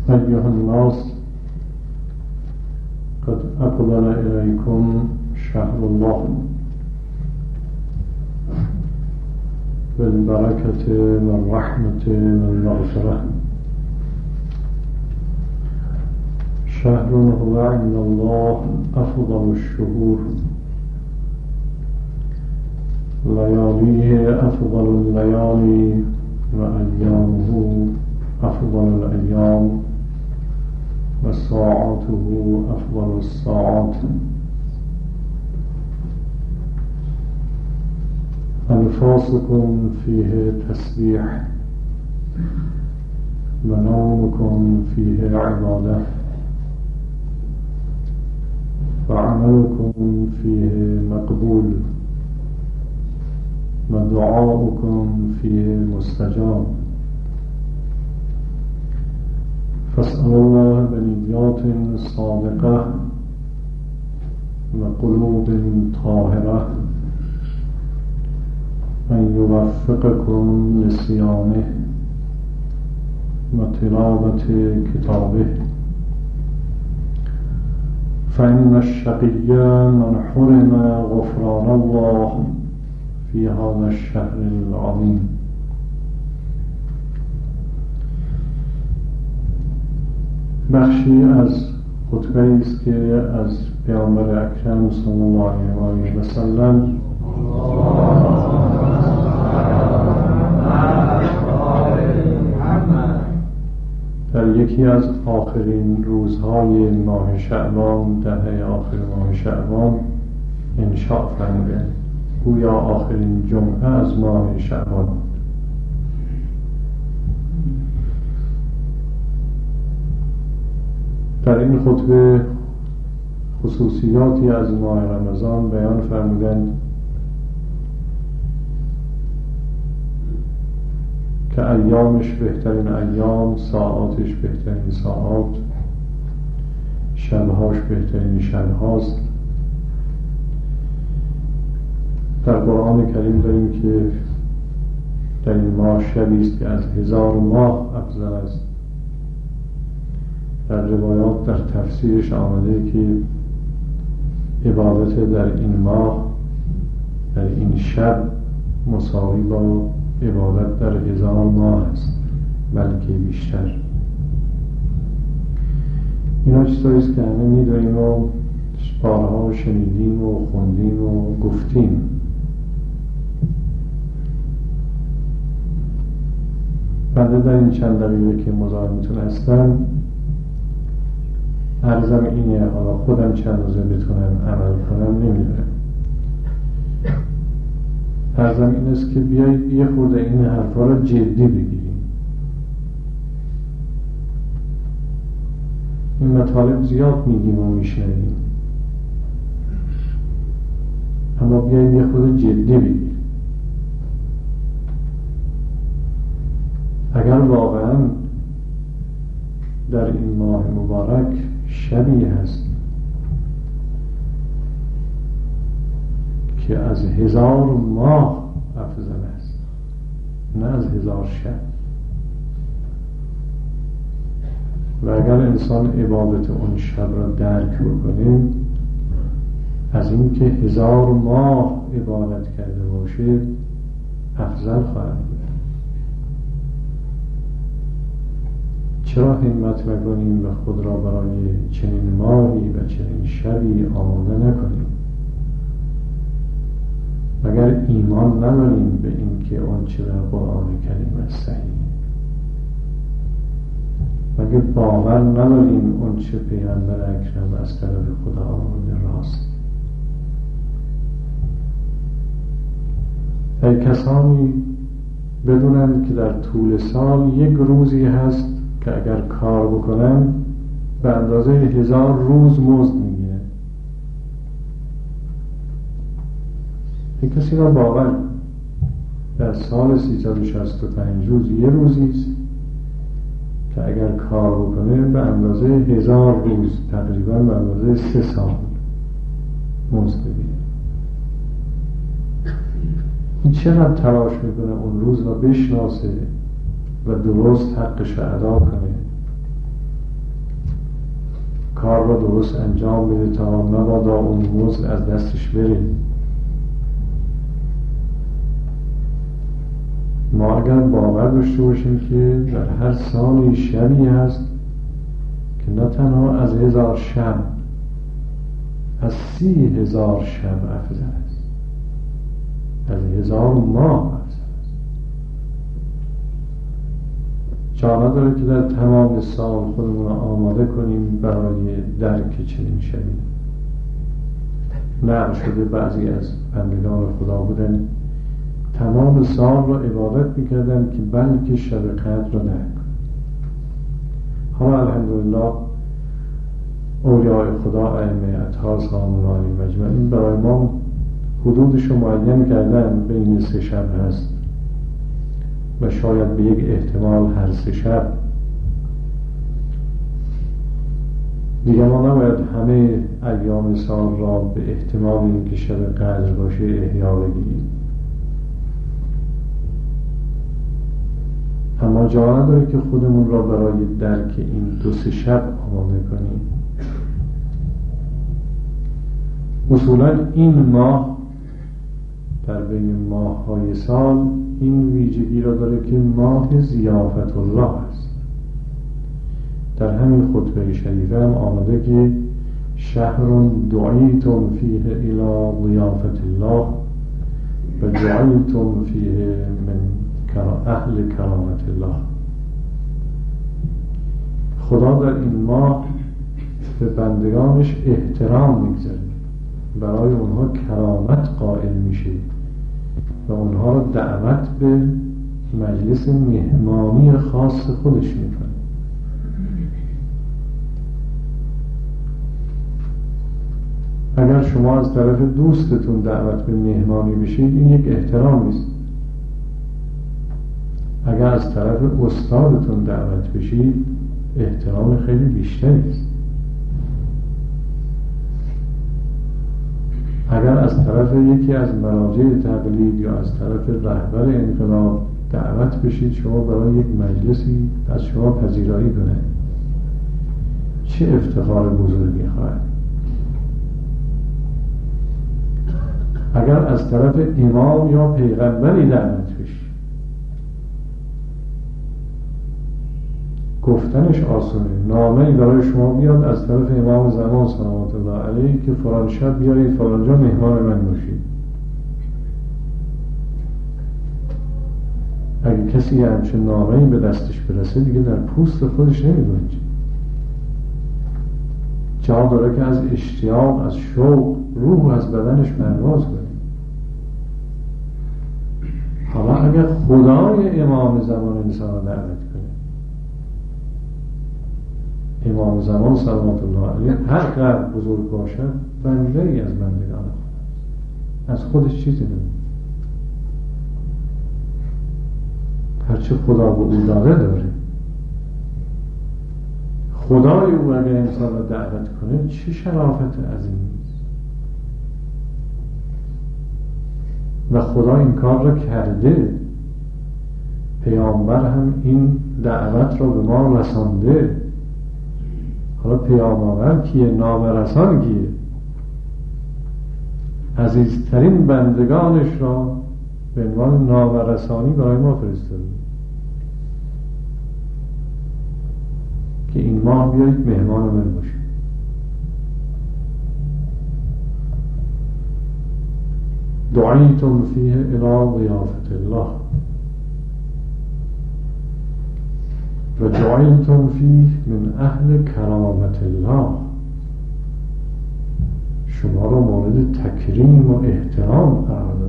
أيها الناس، قد أقبل إليكم شهر الله بالبركة والرحمة والمغفرة. شهر هو عند الله أفضل الشهور، لياليه أفضل الليالي، وأيامه أفضل الأيام، وساعاته أفضل الساعات. أنفاسكم فيه تسبيح، ونومكم فيه عبادة، وعملكم فيه مقبول، ودعاؤكم فيه مستجاب. فاسأل الله بنيات صادقة وقلوب طاهرة أن يوفقكم لصيامه وتلاوة كتابه، فإن الشقي من حرم غفران الله في هذا الشهر العظيم. بخشی از خطبه است که از پیامبر اکرم صلی الله علیه و سلم در یکی از آخرین روزهای ماه شعبان، دهه آخر ماه شعبان انشاء فرموده، گویا آخرین جمعه از ماه شعبان. در این خطبه خصوصیاتی از ماه رمضان بیان فرمودند که ایامش بهترین ایام، ساعاتش بهترین ساعات، شبهاش بهترین شبهاست. در قرآن کریم داریم که در این ماه شبی است که از 1000 ماه افضل است. در روایات در تفسیرش آمده که عبادت در این ماه، در این شب مساوی با عبادت در 1000 ماه است، بلکه بیشتر. اینا چیزایی است که همه می‌دونیم و بارها شنیدیم و خوندیم و گفتیم. بنده در این چند دقیقه که مزاحمتون هستم عرضم اینه، حالا خودم چند روزه بتونم عمل کنم نمیدونم. عرضم این است که بیایید یه خورده این حرفا رو جدی بگیریم. این مطالب زیاد میگیم و میشنویم، اما بیایید یه خورده جدی بگیریم. اگر واقعا در این ماه مبارک شبی هست که از 1000 ماه افضل است، نه از 1000 شب، و اگر انسان عبادت اون شب را درک بکنه، از این که 1000 ماه عبادت کرده باشه افضل خواهد بود. چرا همت نکنیم و خود را برای چنین ماهی و چنین شبی آماده نکنیم؟ مگر ایمان نداریم به این که آنچه در قرآن کریم است صحیح؟ مگر باور نداریم آنچه پیامبر اکرم از طرف خدا آمده راست؟ ای کسانی بدونند که در طول سال یک روزی هست که اگر کار بکنن به اندازه 1000 روز مزد میگیرن. یک کسی را باور در سال 365 روز یه روزیست که اگر کار بکنه به اندازه 1000 روز، تقریبا به اندازه 3 سال مزد بگیره. این چقدر تلاش میکنه اون روز را بشناسه و درست حقش ادا کنه کار را درست انجام بده تا مبادا اون موضوع از دستش بره. ما اگر باور داشته باشیم که در هر سالی شبی هست که نه تنها از 1000 شب، از 30,000 شب افضل است، از 1000 ماه افضل است. جا نداره که در تمام سال خودمون آماده کنیم برای درک چنین شبی. نقل شده بعضی از بندگان خدا بودن تمام سال را عبادت میکردن که بلکه شب قدر را درک کنن. حالا الحمدلله اولیاء خدا ائمه اطهار سامون علی مجمعین برای ما حدودش رو معین کردن، بین 3 شب هست و شاید به یک احتمال هر 3 شب. دیگه ما نباید همه ایام سال را به احتمال اینکه شب قدر باشه احیا بگیریم، اما جا نداره که خودمون را برای درک این 2-3 شب آماده کنیم. اصولا این ماه در بین ماه‌های سال این ویژگی را داره که ماه ضیافت الله است. در همین خطبه شریفه هم آمده که شهر دعیتم فیه الی ضیافت الله و جعلتم فیه من اهل کرامت الله. خدا در این ماه به بندگانش احترام میگذاره، برای اونها کرامت قائل میشه و اونها رو دعوت به مجلس مهمانی خاص خودش میکنه. اگر شما از طرف دوستتون دعوت به مهمانی بشید این یک احترام است. اگر از طرف استادتون دعوت بشید احترام خیلی بیشتری است. اگر از طرف یکی از مراجع تقلید یا از طرف رهبر انقلاب دعوت بشید شما برای یک مجلسی از شما پذیرایی کنه، چه افتخار بزرگی خواهد. اگر از طرف امام یا پیغمبری دعوت بشید گفتنش آسونه، نامه‌ای برای شما بیاد از طرف امام زمان صلوات الله علیه که فلان شب بیارید فلانجا مهمان من باشید. اگه کسی همچون نامه‌ای به دستش برسه دیگه در پوست خودش نمی‌گنجه. جا داره که از اشتیاق، از شوق روح از بدنش پرواز کنه. حالا اگر خدای امام زمان انسان رو دعوت کنه، امام زمان صلوات الله علیه هر قدر بزرگ باشد بنده ای از بندگان خدا، از خودش چیزی نمید. هرچه خدا به او داده داره. خدای او اگر انسان را دعوت کنه چه شرافت عظیمی است. و خدا این کار را کرده، پیامبر هم این دعوت را به ما رسانده. حالا پیامبر کیه؟ نامرسان کیه؟ عزیزترین بندگانش را به عنوان نامرسانی برای ما فرستاده که این ماه بیایید مهمان من باشید. دعیتم فیه الی ضیافت الله و جعلتم فیه من اهل کرامت الله. شما را مورد تکریم و احترام قرار داد.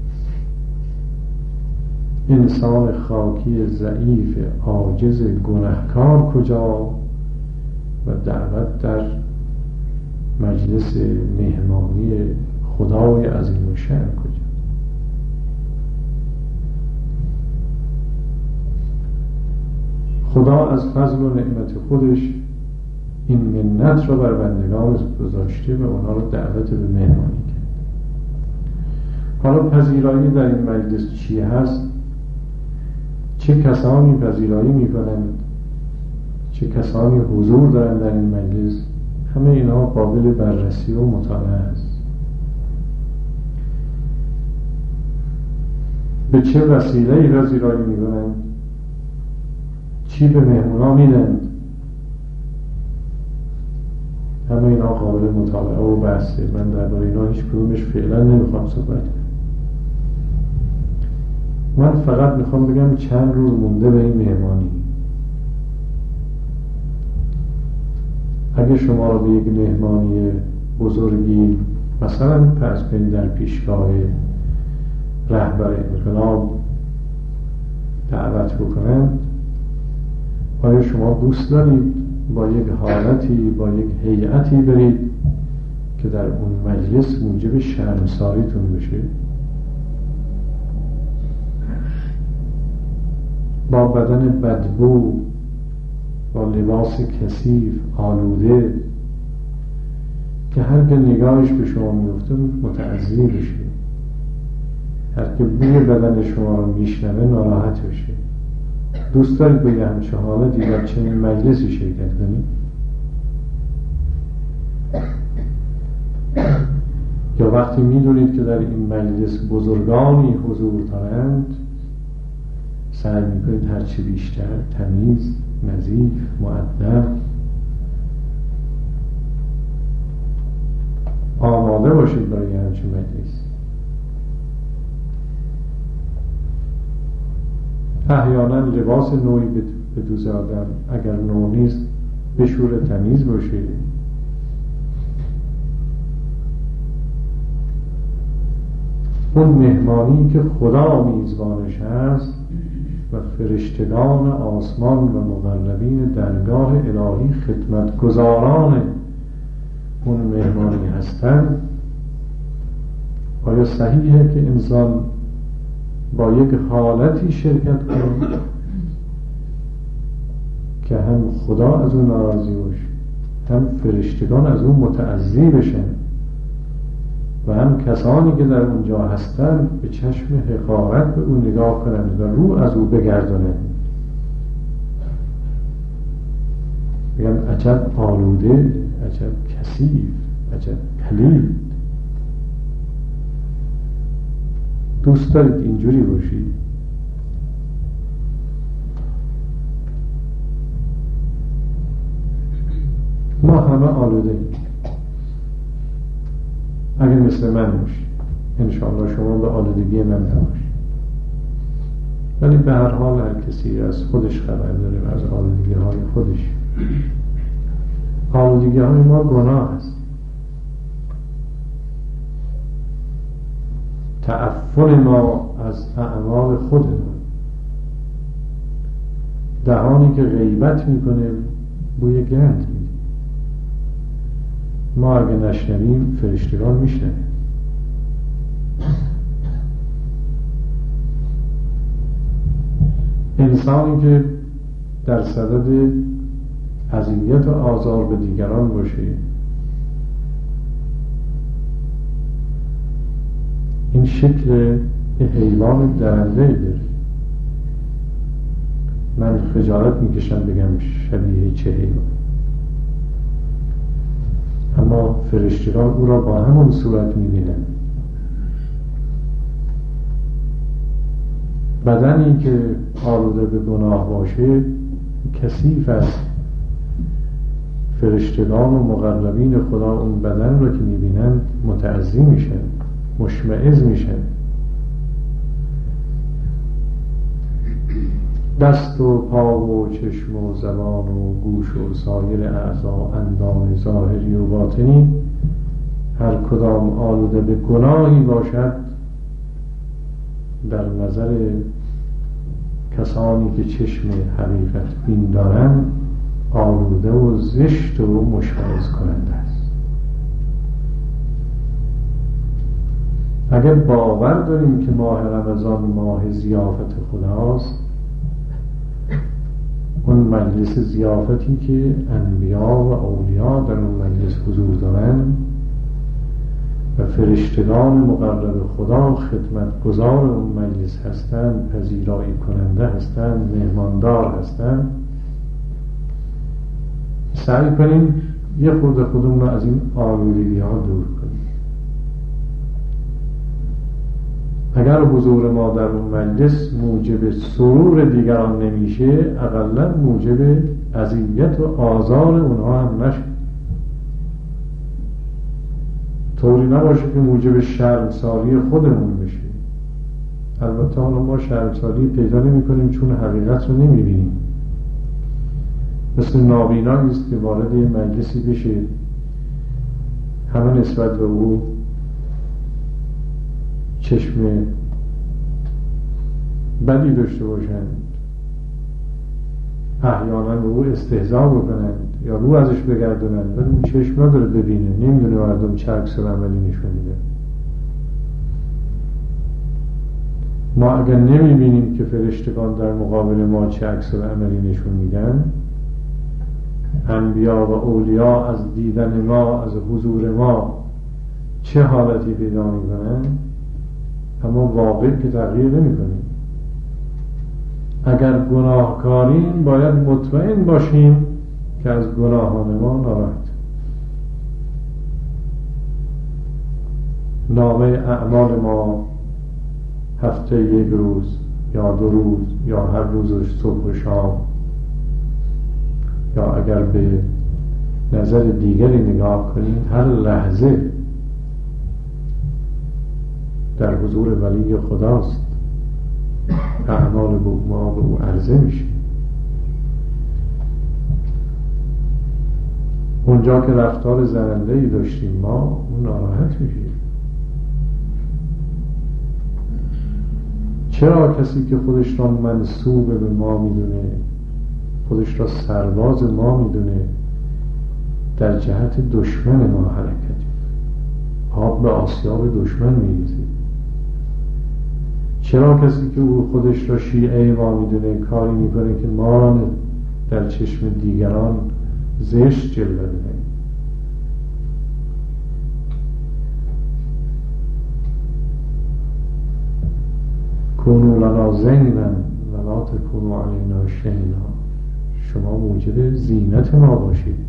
انسان خاکی ضعیف عاجز گنهکار کجا و دعوت در مجلس مهمانی خدای عظیم و شأن کجا؟ خدا از فضل و نعمت خودش این منت را بر بندگان گذاشته و اونا را دعوت به مهمانی کرد. حالا پذیرایی در این مجلس چی هست؟ چه کسانی پذیرایی میکنند؟ چه کسانی حضور دارند در این مجلس؟ همه اینا قابل بررسی و مطالعه است. به چه وسیله‌ای پذیرایی می‌کنند؟ چی به مهمونا میدند؟ همه اینا قابل مطالعه و بحثه. من درباره اینا هیچ کدومش فعلا نمیخوام صحبت کنم. من فقط میخوام بگم چند روز مونده به این مهمانی. اگه شما رو به یک مهمانی بزرگی مثلا پس کنید در پیشگاه رهبر انقلاب دعوت بکنند، آیا شما دوست دارید با یک حالتی، با یک هیئتی برید که در اون مجلس موجب شرمساریتون بشه؟ با بدن بدبو، با لباس کثیف آلوده که هر که نگاهش به شما میفته متعذی بشه، هر که بوی بدن شما رو میشنوه ناراحت بشه؟ دوست دارید به همچه حالتی در چنین مجلسی شرکت کنید؟ یا وقتی میدونید که در این مجلس بزرگانی حضور دارند سعی میکنید هرچی بیشتر تمیز، نظیف، مؤدب آماده باشید برای همچین مجلس. احیانا لباس نوعی به دوز آدم اگر نوع نیست به شور تمیز باشه. اون مهمانی که خدا میزبانش هست و فرشتگان آسمان و مقربین درگاه الهی خدمتگزاران اون مهمانی هستند، آیا صحیحه که انسان با یک حالتی شرکت کنه که هم خدا از اون ناراضی باشه، هم فرشتگان از اون متعذی بشن و هم کسانی که در اونجا هستن به چشم حقارت به اون نگاه کنند و رو از او بگردانند؟ بگم عجب آلوده، عجب کثیف، عجب پلید. دوست دارید اینجوری باشید؟ ما همه آلوده ایم. اگر مثل من باشید انشاءالله شما به آلودگی من نباشید، ولی به هر حال هر کسی از خودش خبر داره و از آلودگی های خودش. آلودگی های ما گناه است. تعفن ما از اعمال خودمون، دهانی که غیبت میکنه بوی گند میده. ما اگه نشنویم فرشتگان میشنویم. انسانی که در صدد اذیت و آزار به دیگران باشه، این شکل حیوان درنده داره. من خجالت میکشم بگم شبیه چه حیوان، اما فرشتگان او را با همون صورت میبینند. بدنی که آلوده به گناه باشه کثیف است. فرشتگان و مقربین خدا اون بدن را که میبینند متعذی میشن، مشمئز میشن. دست و پا و چشم و زبان و گوش و سایر اعضا، اندام ظاهری و باطنی، هر کدام آلوده به گناهی باشد، در نظر کسانی که چشم حقیقت بین دارند آلوده و زشت و مشمئز کننده است. اگر باور داریم که ماه رمضان ماه ضیافت خداست، اون مجلس ضیافتی که انبیا و اولیا در اون مجلس حضور دارند و فرشتگان مقرب خدا خدمتگزار اون مجلس هستند، پذیرایی کننده هستند، مهماندار هستند، سعی کنیم یه خورده خودمون رو از این آلودگی ها دور کنیم. اگر حضور ما در اون مجلس موجب سرور دیگران نمیشه، اقلا موجب اذیت و آزار اونها هم نشه. طوری نباشه که موجب شرمساری خودمون بشه. البته ما شرمساری پیدا نمی کنیم چون حقیقت رو نمی بینیم. مثل نابینایی است که وارد یه مجلسی بشه، همه نسبت به او چشم بدی داشته باشند، احیانا به او استهزا بکنند یا رو ازش بگردونند، ولی اون چشم نداره ببینه، نمیدونه مردم چه عکس العملی نشون میدن. ما اگر نمیبینیم که فرشتگان در مقابل ما چه عکس العملی نشون میدن، انبیا و اولیا از دیدن ما، از حضور ما چه حالتی پیدا میکنن، اما واقع که تغییر نمیکنیم. اگر گناهکاریم باید مطمئن باشیم که از گناهان ما ناراحت. نامه اعمال ما هفته یک روز یا 2 روز یا هر روزش صبح و شام، یا اگر به نظر دیگری نگاه کنید هر لحظه در حضور ولی خداست. اعمال ما به او عرضه میشه. اونجا که رفتار زننده‌ای داشتیم ما، اون ناراحت میشه. چرا کسی که خودش را منسوب به ما میدونه، خودش را سرباز ما میدونه، در جهت دشمن ما حرکت، آب به آسیاب دشمن میریزه؟ چرا کسی که او خودش را شیعه ما میدونه کاری میکنه که ما در چشم دیگران زشت جلوه بده؟ کونوا لنا زینا ولا تکونوا علینا شینا. شما موجب زینت ما باشید،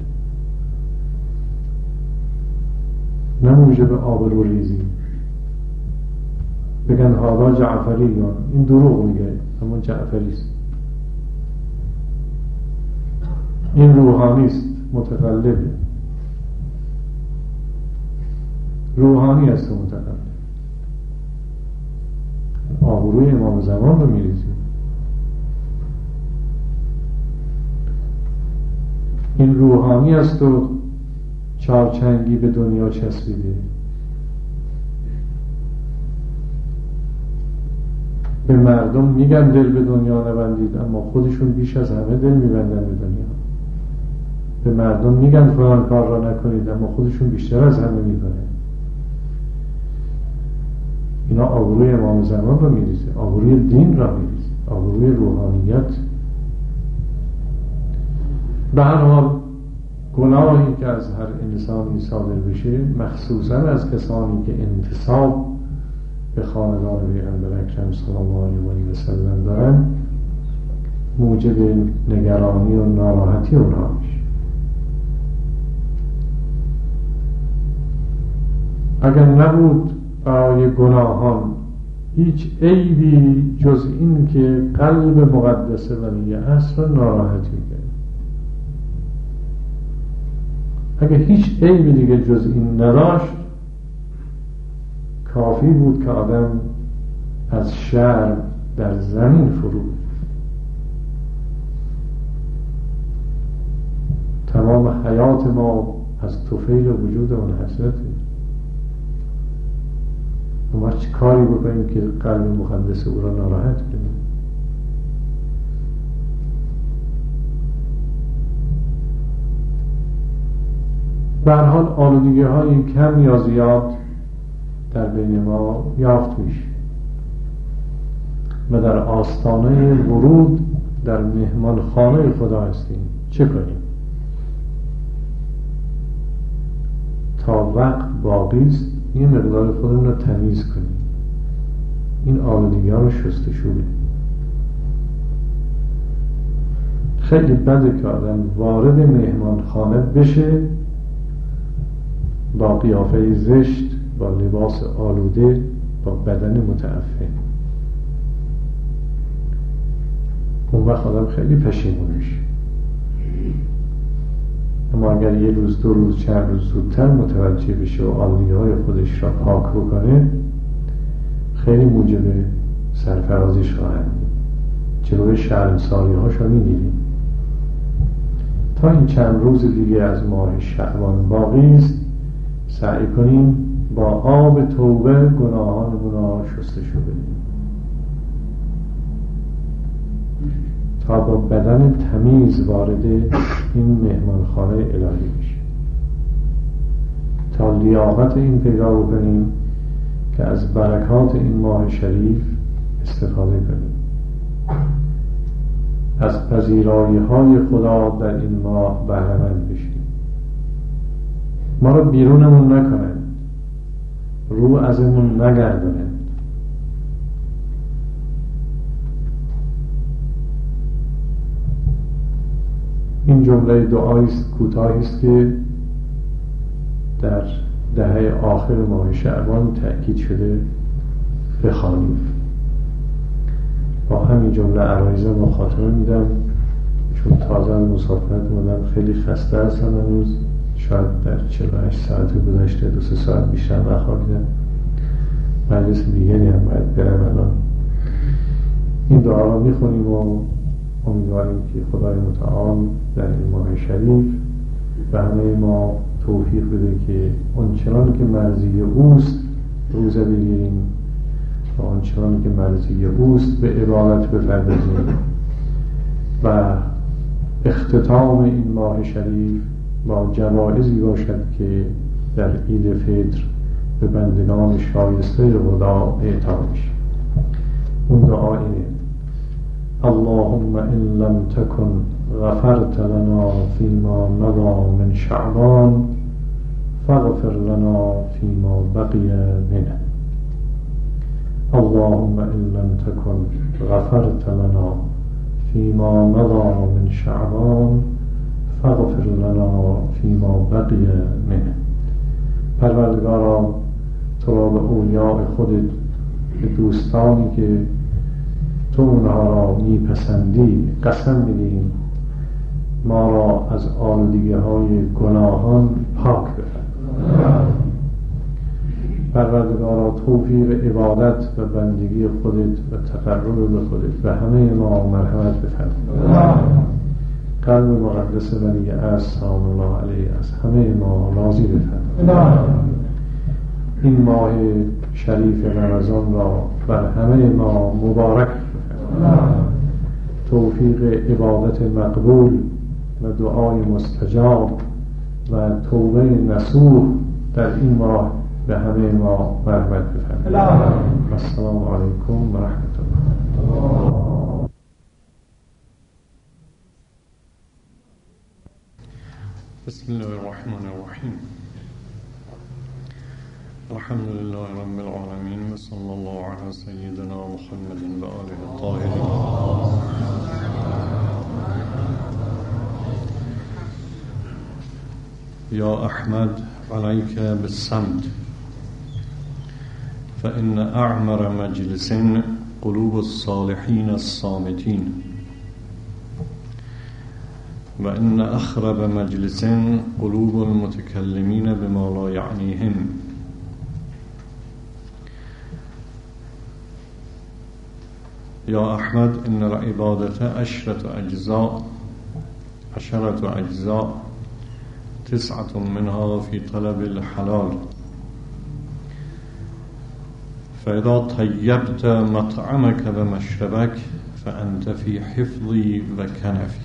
نه موجب آبروریزی. بگن حالا جعفریان، این دروغ میگه، اما جعفری است. این روحانی است، متقلبه، روحانی است و متقلب. آبروی امام زمان رو میریزه. این روحانی است و چارچنگی به دنیا چسبیده. به مردم میگن دل به دنیا نبندید، اما خودشون بیش از همه دل میبندن به دنیا. به مردم میگن فلان کار را نکنید، اما خودشون بیشتر از همه میکنن. اینا آبروی امام زمان را میریزه، آبروی دین را میریزه، آبروی روحانیت. به هر حال گناهی که از هر انسانی صادر بشه، مخصوصا از کسانی که انتساب به خاندان پیغمبر اکرم صلی الله علیه و سلم دارن، موجب نگرانی و ناراحتی اونها میشه. اگر نبود برای گناهان هیچ عیبی جز این که قلب مقدس ولی اصل ناراحت میکنه، اگر هیچ عیبی دیگه جز این نداشت، کافی بود که آدم از شرم در زمین فرو. تمام حیات ما از طفیل وجود اون حسرته. ما چه کاری بکنیم که قلب مقدس او را ناراحت کنیم؟ به هر حال آلودگی های کم یا زیاد در بین ما یافت میشه و در آستانه ورود در مهمان خانه خدا هستیم. چه کنیم؟ تا وقت باقی است یه مقدار خودمون رو تمیز کنیم، این آلودگی ها رو شستشو بدیم. خیلی بده که آدم وارد مهمان خانه بشه با قیافه زشت، با لباس آلوده، با بدن متعفن. اون وقت آدم خیلی پشیمونش. اما اگر یه روز، دو روز، چند روز زودتر متوجه بشه و آلودگی‌های خودش را پاک بکنه، خیلی موجب سرفرازیش خواهد بود. جلوی شرمساری‌هاش را می‌گیریم. تا این چند روز دیگه از ماه شعبان باقی است، سعی کنیم با آب توبه گناهانمون را شستشو بدیم تا با بدن تمیز وارد این مهمانخانه الهی بشیم، تا لیاقت این پیدا بکنیم که از برکات این ماه شریف استفاده کنیم، از پذیرایی های خدا در این ماه بهره‌مند بشیم. ما رو بیرونمون نکنند، رو ازمون نگردانند. این جمله دعایی است، کوتاهی است که در دهه آخر ماه شعبان تأکید شده بخوانیم. با همین جمله عرایضم رو خاتمه میدم، چون تازه مسافرت اومدم، خیلی خسته هستم هنوز. شاید در 48 ساعت گذشته 2-3 ساعت بیشتر نخوابیدم. مجلس دیگری هم باید برم الان. این دعا رو میخونیم و امیدواریم که خدای متعال در این ماه شریف به همه ما توفیق بده که آنچنان که مرضی اوست روزه بگیریم و آنچنان که مرضی اوست به عبادت بپردازیم و اختتام این ماه شریف با جوایزی باشد که در عید فطر به بندگان شایسته خدا اعطا میشه. اون دعا اینه: اللهم ان لم تكن غفرت لنا فيما مضى من شعبان فاغفر لنا فيما بقي منه. اللهم ان لم تكن غفرت لنا فيما مضى من شعبان فاغفر لنا فيما بقي منه. پروردگارا، تو را به اولیاء خودت، به دوستانی که تو اونها را میپسندی قسم میدیم ما را از آلودگی های گناهان پاک بفرما. پروردگارا، توفیق عبادت و بندگی خودت و تقرب به خودت به همه ما مرحمت بفرما. قلب مقدس ولی از سلام الله علیه از همه ما راضی بفرما. این ماه شریف رمضان را بر همه ما مبارک بفرما. توفیق عبادت مقبول و دعای مستجاب و توبه نصوح در این ماه به همه ما مرحمت بفرما. السلام علیکم و رحمت الله. بسم الله الرحمن الرحیم. الحمد لله رب العالمين وصلى الله على سيدنا محمد وآله الطاهرين. يا أحمد عليك بالصمت فإن أعمر مجلس قلوب الصالحين الصامتين وإن أخرب مجلس قلوب المتكلمين بما لا يعنيهم. يا أحمد إن العبادة 10 أجزاء 9 منها في طلب الحلال، فإذا طيبت مطعمك ومشربك فأنت في حفظي وكنفي.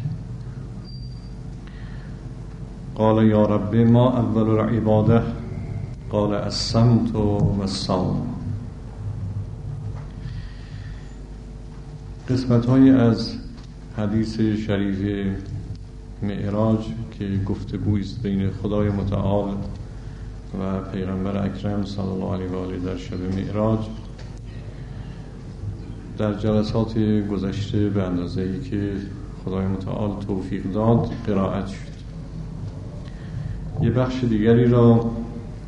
قال يا رب ما أول العبادة؟ قال الصمت والصوم. قسمت‌هایی از حدیث شریف معراج که گفتگویی است بین خدای متعال و پیغمبر اکرم صلی الله علیه و آله در شب معراج در جلسات گذشته به اندازه‌ای که خدای متعال توفیق داد قرائت شد. یه بخش دیگری را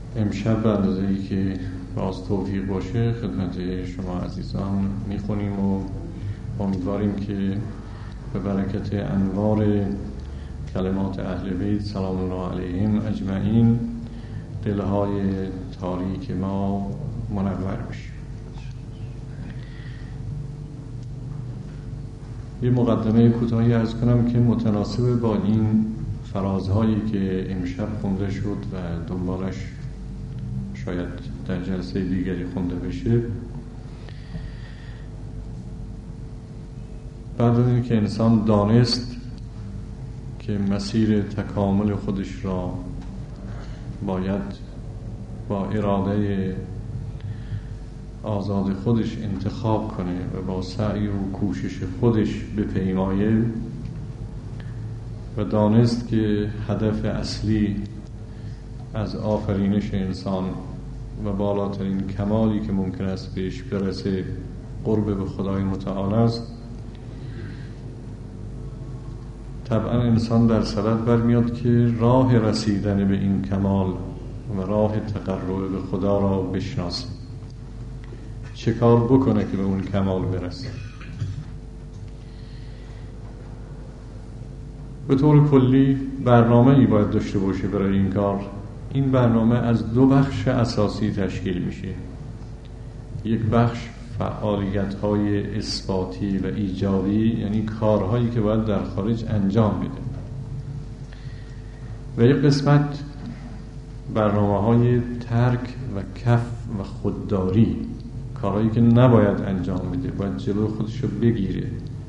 امشب به اندازه‌ای که باز توفیق باشه خدمت شما عزیزان میخونیم و امیدواریم که به برکت انوار کلمات اهل بیت سلام الله علیهم اجمعین دلهای تاریک ما منور بشه. یه مقدمه کوتاهی عرض کنم که متناسب با این فرازهایی که امشب خونده شد و دنبالش شاید در جلسه دیگری خونده بشه، بعد از این که انسان دانست که مسیر تکامل خودش را باید با اراده آزاد خودش انتخاب کنه و با سعی و کوشش خودش بپیمایه و دانست که هدف اصلی از آفرینش انسان و بالاترین کمالی که ممکن است بهش برسه قرب به خدای متعال است، طبعا انسان در صدد برمیاد که راه رسیدن به این کمال و راه تقرب به خدا را بشناسه، چه کار بکنه که به اون کمال برسه. به طور کلی برنامه‌ای باید داشته باشه برای این کار. این برنامه از دو بخش اساسی تشکیل میشه. یک بخش فعالیت‌های اثباتی و ایجابی، یعنی کارهایی که باید در خارج انجام بده، و یک قسمت برنامه‌های ترک و کف و خودداری، کارهایی که نباید انجام بده، باید جلو خودشو بگیره.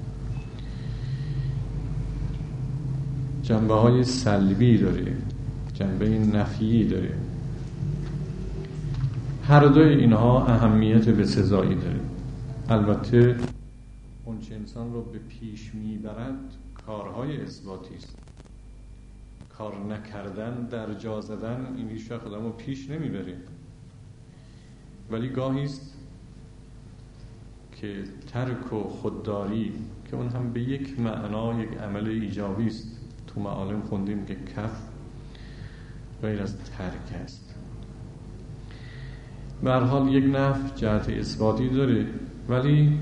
جنبه‌های سلبی داره، جنبه نفیی داره. هر دوی اینها اهمیت بسزایی داره. البته اون چه انسان رو به پیش میبرد کارهای اثباتی است. کار نکردن، در جا زدن، این هیچ وقت آدم رو پیش نمیبره. ولی گاهی است که ترک و خودداری که اون هم به یک معنا یک عمل ایجابی است، تو معالم خوندیم که کف غیر از ترک است. به هر حال یک نفع جهت اثباتی داره، ولی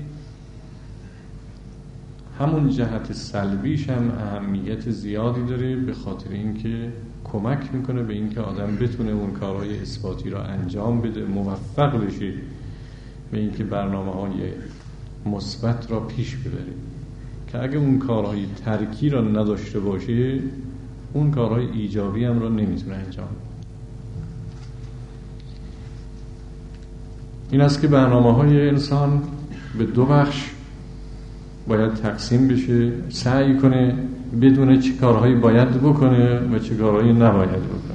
همون جهت سلبیش هم اهمیت زیادی داره، به خاطر اینکه کمک میکنه به اینکه آدم بتونه اون کارهای اثباتی را انجام بده، موفق بشه به اینکه برنامه‌های مثبت را پیش ببره. که اگه اون کارهای ترکی را نداشته باشه، اون کارهای ایجابی هم را نمیتونه انجام بده. این است که برنامه‌های انسان به دو بخش باید تقسیم بشه. سعی کنه بدونه چه کارهایی باید بکنه و چه کارهایی نباید بکنه.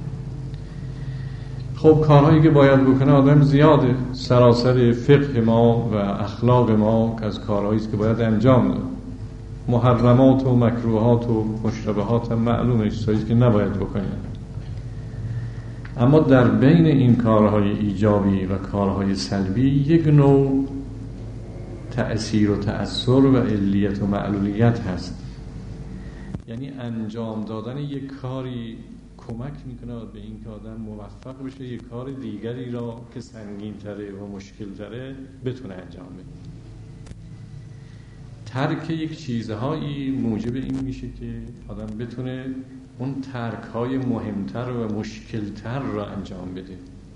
خب کارهایی که باید بکنه آدم زیاده. سراسر فقه ما و اخلاق ما که از کارهایی است که باید انجام ده. محرمات و مکروهات و مشتبهات هم معلومه، چیزایی که نباید بکنه. اما در بین این کارهای ایجابی و کارهای سلبی یک نوع تأثیر و تأثر و علیت و معلولیت هست. یعنی انجام دادن یک کاری کمک میکنه به این که آدم موفق بشه یک کار دیگری را که سنگین تره و مشکل تره بتونه انجام بده. ترک یک چیزهایی موجب این میشه که آدم بتونه اون ترک‌های مهمتر و مشکلتر را انجام بده،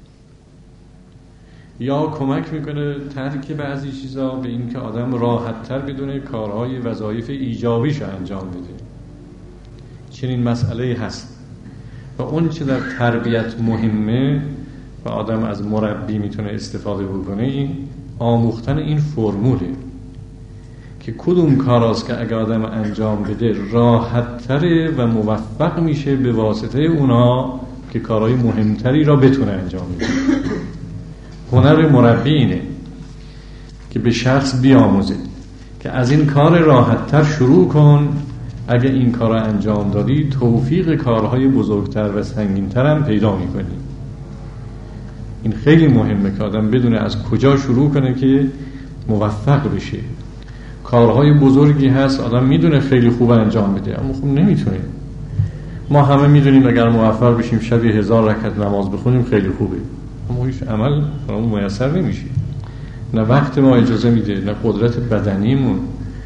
یا کمک میکنه ترک بعضی چیزها به این که آدم راحت‌تر بدونه کارهای وظایف ایجابیش انجام بده. چنین مسئله هست و اون چه در تربیت مهمه و آدم از مربی میتونه استفاده بکنه، این آموختن این فرموله که کدوم کاراست که اگه آدم انجام بده راحت‌تره و موفق میشه به واسطه اونا که کارهای مهمتری را بتونه انجام بده. هنر مربی اینه که به شخص بیاموزه که از این کار راحت‌تر شروع کن، اگه این کار را انجام دادی توفیق کارهای بزرگتر و سنگین‌تر هم پیدا می‌کنی. این خیلی مهمه که آدم بدونه از کجا شروع کنه که موفق بشه. کارهای بزرگی هست آدم میدونه خیلی خوب انجام بده اما خب نمیتونه. ما همه میدونیم اگر موفق بشیم شبی 1000 رکعت نماز بخونیم خیلی خوبه، اما هیچ عمل برامون میسر نمیشه. نه وقت ما اجازه میده، نه قدرت بدنیمون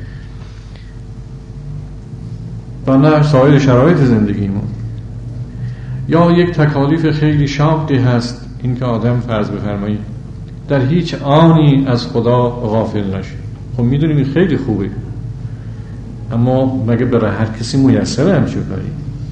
و نه سایر شرایط زندگیمون. یا یک تکالیف خیلی شاقی هست این که آدم فرض بفرمایید در هیچ آنی از خدا غافل نشه. خب میدونیم این خیلی خوبه، اما مگه برای هر کسی میسره همچه کاری؟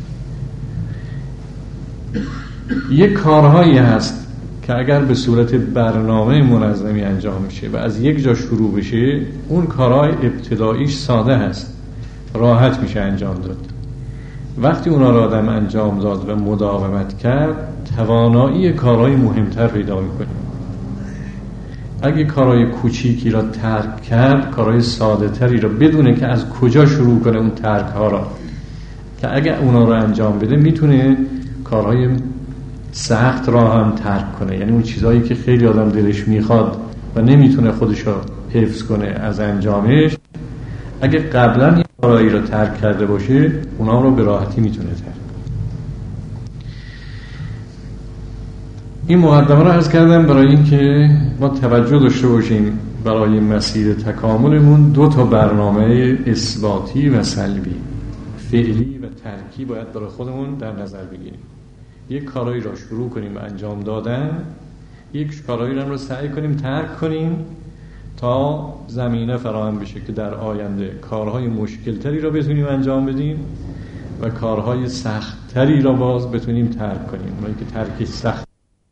یک کارهایی هست که اگر به صورت برنامه منظمی انجام میشه و از یک جا شروع بشه، اون کارهای ابتداییش ساده هست، راحت میشه انجام داد. وقتی اونا را آدم انجام داد و مداومت کرد، توانایی کارهای مهمتر پیدا میکنه. اگه کارهای کوچیکی را ترک کرد، کارهای ساده تری را بدونه که از کجا شروع کنه اون ترک ها را، که اگه اونا را انجام بده میتونه کارهای سخت را هم ترک کنه. یعنی اون چیزهایی که خیلی آدم دلش میخواد و نمیتونه خودش را حفظ کنه از انجامش، اگه قبلا این کارهایی را ترک کرده باشه، اونا رو به راحتی میتونه ترک. این مقدمه را عرض کردم برای اینکه ما توجه داشته باشیم برای مسیر تکاملمون 2 برنامه اثباتی و سلبی، فعلی و ترکی باید برای خودمون در نظر بگیریم. یک کارایی را شروع کنیم انجام دادن، یک کارایی را سعی کنیم ترک کنیم تا زمینه فراهم بشه که در آینده کارهای مشکلتری را بتونیم انجام بدیم و کارهای سختتری را باز بتونیم ترک کنیم. اونایی که ترکش سخت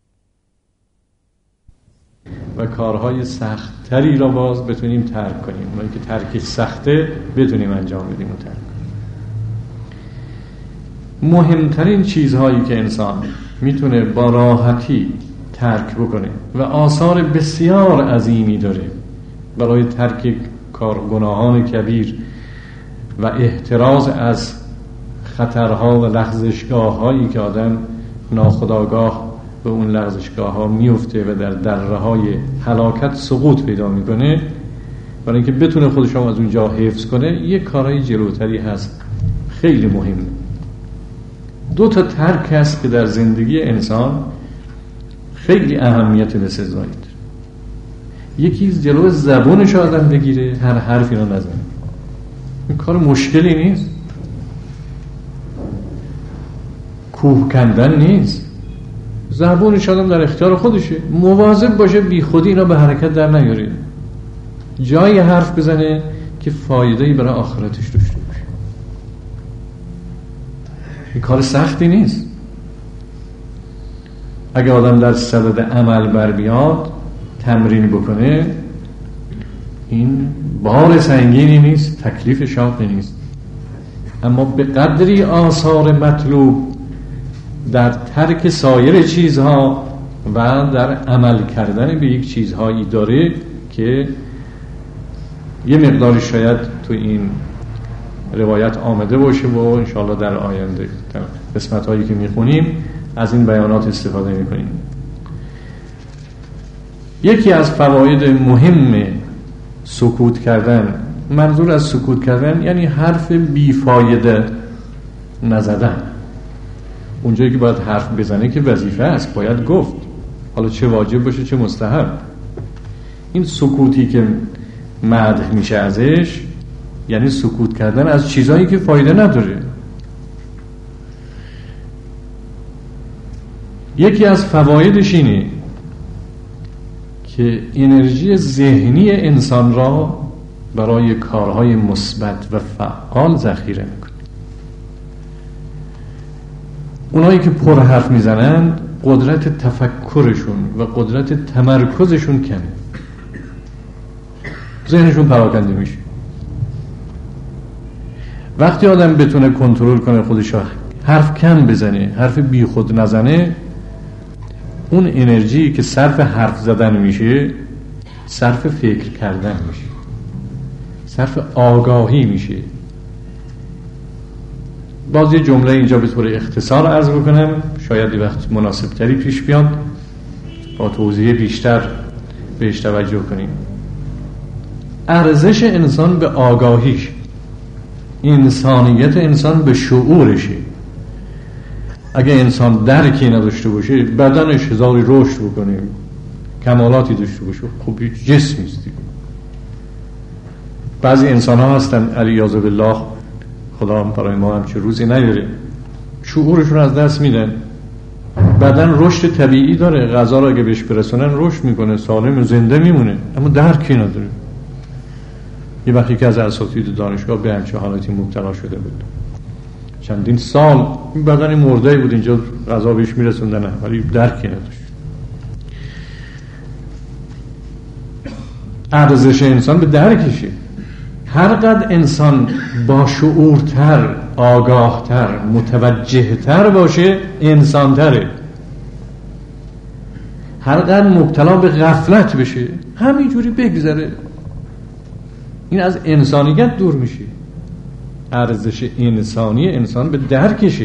و کارهای سختتری را باز بتونیم ترک کنیم. اونایی که ترکش سخته بتونیم انجام بدیم و ترک کنیم. مهمترین چیزهایی که انسان میتونه با راحتی ترک بکنه و آثار بسیار عظیمی داره برای ترک گناهان کبیر و احتراز از خطرها و لغزشگاه هایی که آدم ناخودآگاه به اون لغزشگاه ها میفته و در دره های هلاکت سقوط پیدا میکنه، برای اینکه بتونه خودش از اونجا حفظ کنه، یک کارهای جلوتری هست خیلی مهمه. 2 ترک هست که در زندگی انسان خیلی اهمیت بسزایی داره. یکی جلو زبونش آدم بگیره، هر حرفی رو نزنه. این کار مشکلی نیست، کوه کندن نیست. زبونش آدم در اختیار خودشه، مواظب باشه بی خودی اینا به حرکت در نیاره، جای حرف بزنه که فایده‌ای برای آخرتش داشته باشه. این کار سختی نیست. اگه آدم در صدد عمل بر بیاد، تمرین بکنه، این بار سنگینی نیست، تکلیف شاقی نیست، اما به قدری آثار مطلوب در ترک سایر چیزها و در عمل کردن به یک چیزهایی داره که یه مقداری شاید تو این روایت آمده باشه و انشاءالله در آینده در قسمت هایی که میخونیم از این بیانات استفاده میکنیم. یکی از فواید مهم سکوت کردن، منظور از سکوت کردن یعنی حرف بیفایده نزدن. اونجایی که باید حرف بزنه که وظیفه است، باید گفت، حالا چه واجب باشه چه مستحب. این سکوتی که مدح میشه ازش یعنی سکوت کردن از چیزایی که فایده نداره. یکی از فوایدش اینه که انرژی ذهنی انسان را برای کارهای مثبت و فعال ذخیره میکنه. اونایی که پر حرف میزنند قدرت تفکرشون و قدرت تمرکزشون کمه، ذهنشون پراکنده میشه. وقتی آدم بتونه کنترل کنه خودش، حرف کم بزنه، حرف بی خود نزنه، اون انرژی که صرف حرف زدن میشه صرف فکر کردن میشه، صرف آگاهی میشه. باز یه جمله اینجا به طور اختصار عرض بکنم، شاید یه وقت مناسب تری پیش بیاد با توضیح بیشتر بهش توجه کنیم. ارزش انسان به آگاهیش، انسانیت انسان به شعورشه. اگه انسان درکی نداشته باشه، بدنش هزاری رشد بکنه، کمالاتی داشته باشه، خب هیچ جسمی است دیگه. بعضی انسان ها هستن علیاذ بالله، خدا هم برای ما همچه روزی نیاره، شعورشون از دست میدن. بدن رشد طبیعی داره، غذا رو اگه بهش برسونن رشد میکنه، سالم و زنده میمونه، اما درکی نداره. یه وقتی که از اساتید دانشگاه به همچه حالاتی مبتلا شده بود، چندین سال این بدن مرده بود، اینجا غذا بهش میرسوندن ولی درکی نداشت. ارزش انسان به درکشه. هر قدر انسان با شعورتر، آگاهتر، متوجهتر باشه، انسانتره. هر قدر مبتلا به غفلت بشه، همینجوری بگذره، این از انسانیت دور میشه. ارزش انسانی انسان به درکشه.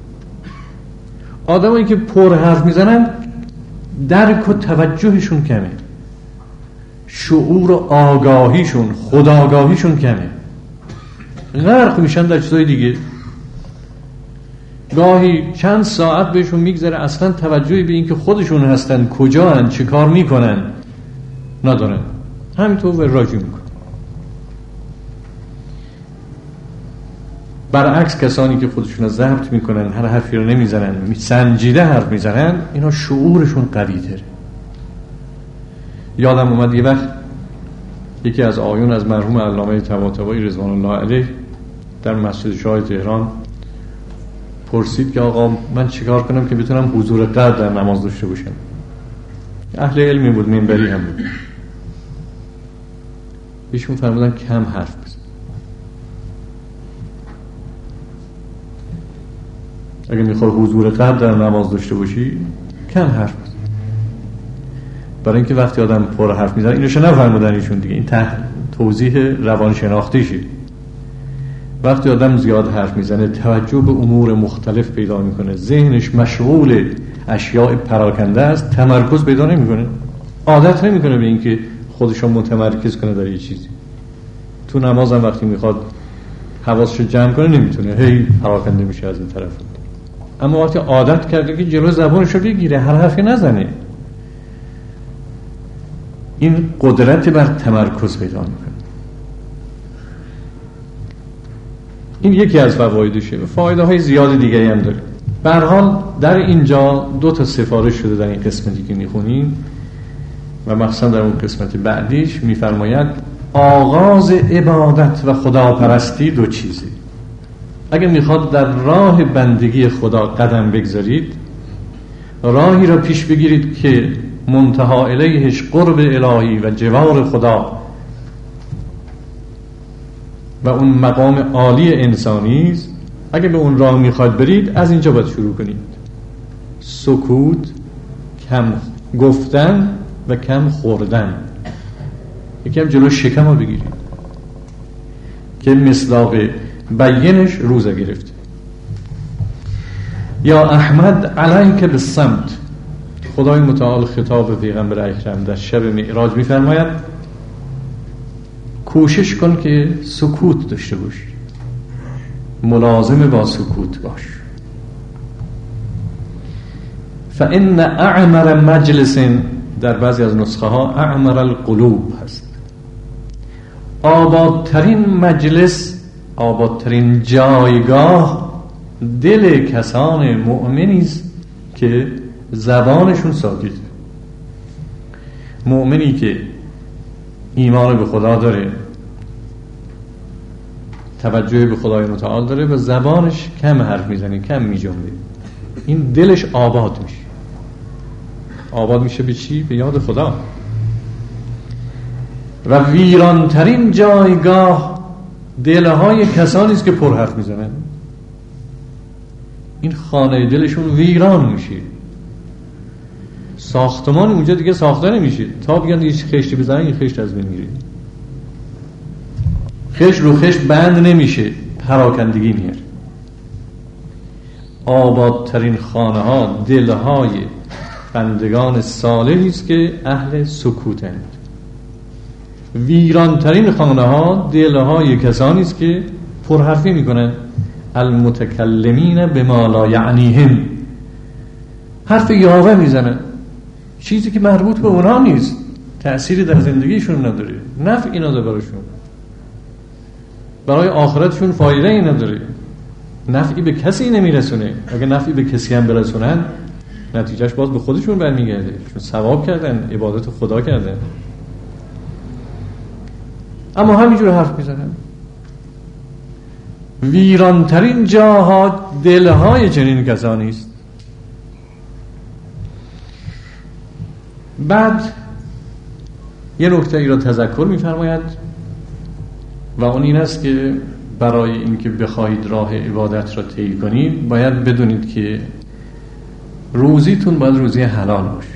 آدمایی که پر حرف میزنن درک و توجهشون کمه، شعور و آگاهیشون، خودآگاهیشون کمه، غرق میشن در چیزای دیگه. گاهی چند ساعت بهشون میگذره اصلا توجهی به این که خودشون هستن، کجا هن، چه کار میکنن ندارن، همینطور وراجی میکنن. برعکس کسانی که خودشون ضبط میکنن، هر حرفی رو نمیزنن، سنجیده حرف میزنن، اینا شعورشون قوی تره. یادم اومد یه وقت یکی از آیون از مرحوم علامه طباطبایی رضوان الله علیه در مسجد شاه تهران پرسید که آقا من چیکار کنم که بتونم حضور قلب در نماز داشته باشم. اهل علمی بود، منبری هم بود. ایشون فرمودن کم حرف بزن. اگه میخوای حضور قلب در نماز داشته باشی کم حرف بزن. برای اینکه وقتی آدم پر حرف میزنه، اینو نفرمودن ایشون دیگه، این توضیح روانشناختیشه. وقتی آدم زیاد حرف میزنه توجه به امور مختلف پیدا میکنه، ذهنش مشغول اشیاء پراکنده است، تمرکز پیدا نمیکنه، عادت نمیکنه به اینکه خودشو متمرکز کنه در یه چیزی. تو نمازم وقتی میخواد حواسشو جمع کنه نمیتونه، هی پراکنده میشه از این طرف. اما وقتی عادت کرده که جلو زبانشو بگیره، هر حرفی نزنه، این قدرت بر تمرکز پیدا میکنه. این یکی از فوایدشه و فایده های زیاد دیگه هم داره. به هر حال در اینجا 2 سفارش شده در این قسمتی که میخونیم و مخصوصا در اون قسمت بعدیش میفرماید آغاز عبادت و خداپرستی 2 چیزه. اگه میخواد در راه بندگی خدا قدم بگذارید، راهی را پیش بگیرید که منتها الیهش قرب الهی و جوار خدا و اون مقام عالی انسانی است. اگه به اون راه میخواد برید، از اینجا باید شروع کنید. سکوت، کم گفتن و کم خوردن. یکم جلو شکم رو بگیرید که مصداق بیانش روزه گرفته. یا احمد علیک بالصمت، خدای متعال خطاب پیغمبر اکرم در شب معراج میفرماید کوشش کن که سکوت داشته باش، ملازم با سکوت باش. فان اعمر مجلس، در بعضی از نسخه ها اعمر القلوب هست، آبادترین مجلس، آبادترین جایگاه دل کسان مؤمنی است که زبانشون ساکته. مؤمنی که ایمان به خدا داره، توجه به خدای متعال داره و زبانش کم حرف میزنه، کم میجنبه، این دلش آباد میشه. آباد میشه به چی؟ به یاد خدا. و ویرانترین جایگاه دلهای کسانی است که پر حرف میزنن. این خانه دلشون ویران میشه، ساختمان اونجا دیگه ساخته نمیشه. تا بگن هیچ خشتی بزنن، این خشت از بین میره، خشت رو خشت بند نمیشه، پراکندگی میاره. آبادترین خانه ها دلهای بندگان صالحی است که اهل سکوتند. ویرانترین خانه ها دلهای کسانی است که پرحرفی میکنن، المتکلمین بما لا یعنیهم، حرف یاوه میزنن، چیزی که مربوط به اونها نیست، تأثیری در زندگیشون نداره، نفعی نداره براشون، برای آخرتشون فایده ای نداره، نفعی به کسی نمیرسونه. اگه نفعی به کسی هم برسونن نتیجهش باز به خودشون برمیگرده، چون ثواب کردن، عبادت خدا کردن. اما همینجور حرف میزنن. ویرانترین جاها دلهای چنین کسانی است. بعد یه نکته ای را تذکر می‌فرماید و اون این است که برای اینکه بخواهید راه عبادت را طی کنید باید بدونید که روزیتون باید روزی حلال باشه.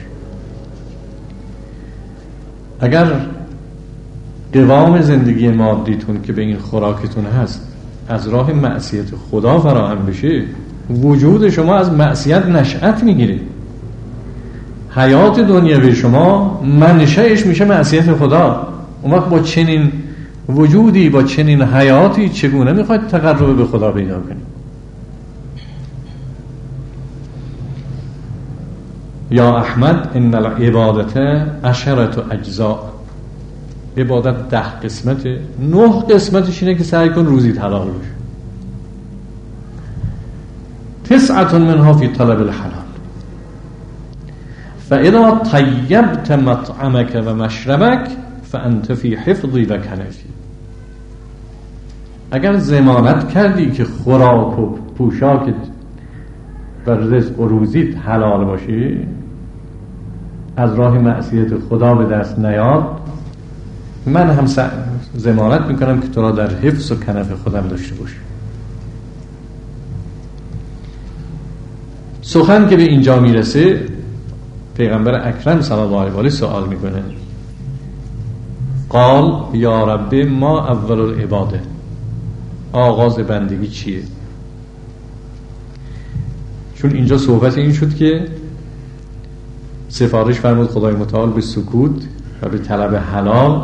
اگر قوام زندگی مادیتون که به این خوراکتون هست از راه معصیت خدا فراهم بشه، وجود شما از معصیت نشأت میگیره. حیات دنیوی شما منشأش میشه معصیت خدا. اون وقت با چنین وجودی، با چنین حیاتی چگونه میخواید تقرب به خدا پیدا کنید؟ یا احمد ان العبادت 10 اجزاء، عبادت 10 قسمته، 9 قسمتش اینه که سعی کن روزیت حلال باشه. 9 منها فی طلب الحلال، فاذا طیبت مطعمک و مشربک فانت فی حفظی و کنفی. اگر ضمانت کردی که خوراک و پوشاکت و رزق و روزیت حلال باشی، از راه معصیت خدا به دست نیاد، من هم ضمانت میکنم که تو را در حفظ و کنف خودم داشته باشی. سخن که به اینجا میرسه، پیغمبر اکرم صلی الله علیه و آله سوال میکنه، قال یا رب ما اول العباده، آغاز بندگی چیه؟ چون اینجا صحبت این شد که سفارش فرمود خدای متعال به سکوت و به طلب حلال.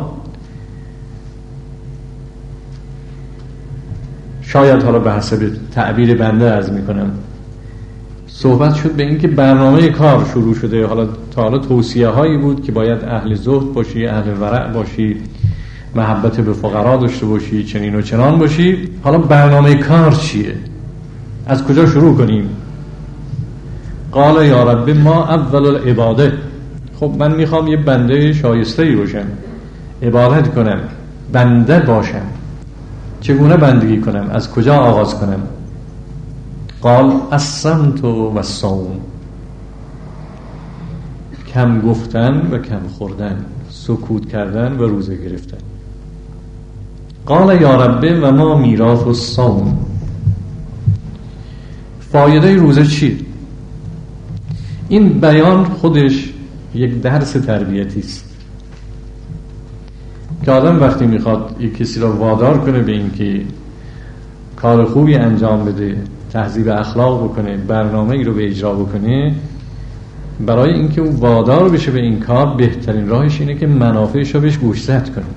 شاید حالا به حسب تعبیر بنده عرض میکنم، صحبت شد به این که برنامه کار شروع شده. حالا تا حالا توصیه هایی بود که باید اهل زهد باشی، اهل ورع باشی، محبت به فقرا داشته باشی، چنین و چنان باشی. حالا برنامه کار چیه؟ از کجا شروع کنیم؟ قال یا رب ما اول العباده. خب من میخوام یه بنده شایسته‌ای باشم، عبادت کنم، بنده باشم. چگونه بندگی کنم؟ از کجا آغاز کنم؟ قال الصمت و الصوم، کم گفتن و کم خوردن، سکوت کردن و روزه گرفتن. قال یا رب و ما میراث الصوم، فایده روزه چیه؟ این بیان خودش یک درس تربیتی است که آدم وقتی میخواد یک کسی را وادار کنه به این که کار خوبی انجام بده، تهذیب اخلاق بکنه، برنامه ای رو به اجرا بکنه، برای اینکه او وادار بشه به این کار بهترین راهش اینه که منافعش رو بهش گوشزد کنه.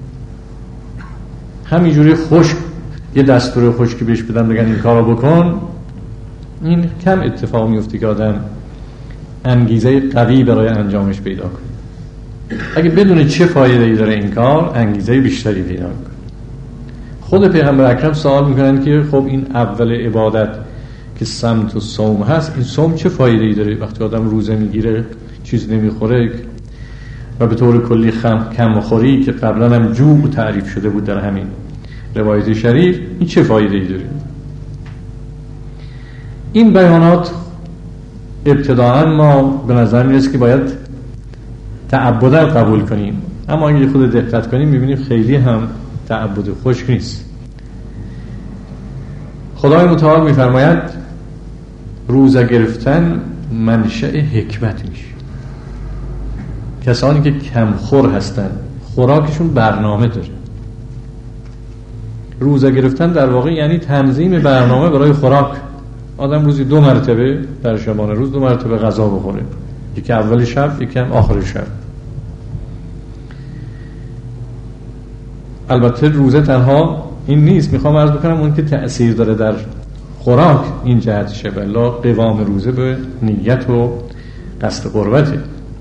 همینجوری خشک یه دستور خشکی بهش بدن بگن این کار رو بکن، این کم اتفاق میفته که آدم انگیزه قوی برای انجامش پیدا کنه. اگه بدونه چه فایده‌ای داره این کار، انگیزه بیشتری پیدا کنه. خود پیغمبر اکرم سوال میکنن که خب این اول عبادت که صمت و صوم هست، این صوم چه فایده‌ای داره؟ وقتی آدم روزه میگیره، چیز نمیخوره و به طور کلی کم خوری که قبلا هم جوع تعریف شده بود در همین روایت شریف، این چه فایده‌ای داره؟ این بیانات ابتداءً ما به نظر میرسه که باید تعبداً قبول کنیم، اما اگه خود دقت کنیم میبینیم خیلی هم تعبد خشک نیست. خدای متعال میفرماید روزه گرفتن منشأ حکمت میشه. کسانی که کم خور هستن، خوراکشون برنامه داره. روزه گرفتن در واقع یعنی تنظیم برنامه برای خوراک. آدم روزی 2 مرتبه در شبانه روز 2 مرتبه غذا بخوره، یکی اول شب یکی هم آخر شب. البته روزه تنها این نیست، میخوام عرض بکنم اون که تأثیر داره در خوراک این جهتشه، بلا قوام روزه به نیت و قصد قربته.